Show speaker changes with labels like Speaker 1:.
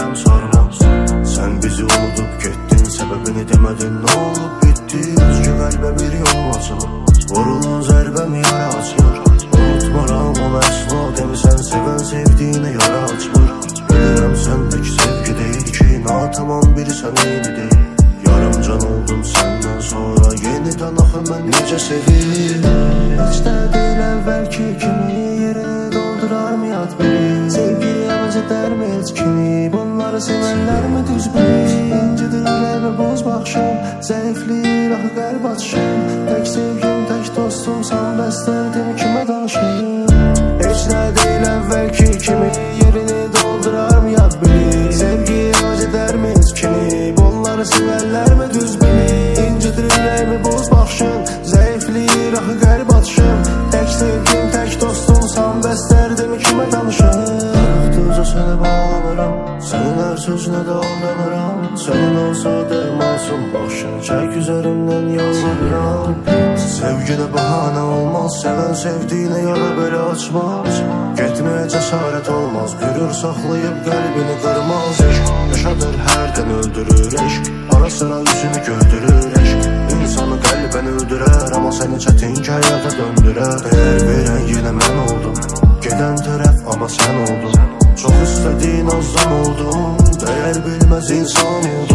Speaker 1: bilirəm sarmaz. Sən bizi unudub getdin, səbəbini demədin, nə olub bitdi? Özgə qəlbə bir yol açılır, vurulan zərbəmi yara açılır. Unutmaram onu əsla, demisən sevən sevdiyinə yara açılır. Bilirəm səndəki sevgi deyil ki, natamam biri sən eyni deyil. Yarımcan oldum səndən sonra, yenidən axı mən necə sevir. Heç də deyil əvvəlki kimi, yerini doldurar mı yad bilir. Sevgi əvəz edərmi heç kimi, bunları sevənlər mi düz bilir. İncidir ürəyimi boz baxışım, zəifliyir axı qəlb açışım. Tək sevgim, tək dostumsan, bəstərdim kimə danışım. Heç nə deyil əvvəlki kimi, yerini doldurar mı yad bilir. Sevgi əvəz edərmi heç kimi, bunları sevənlər mi düz bilir. İncidir ürəyimi boz baxışım, zəifliyir axı qəlb açışım. Tək sevgim, tək dostumsan, bəstərdim kimə danışım. Qırıqdıca səni bağlanıram, sənin hər sözünə də aldanıram. Sənin olsa dəyməsin, başını çək üzərimdən yalvarıram. Sevgidə bəhanə olmaz, sevən sevdiyinə yara belə açmaz. Getməyə cəsarət olmaz, qürur saxlayıb qəlbini qırmaz. Eşq yaşadır, hərdən öldürür eşq, ara sıra üzünü gördürür eşq. İnsanı qəlbən öldürər, amma səni çətin ki həyata döndürər. Dəyər verən yenə mən oldum, gedən tərəf amma sən oldun. Çox istədiyin azdan oldum, dəyər bilməz insan oldum.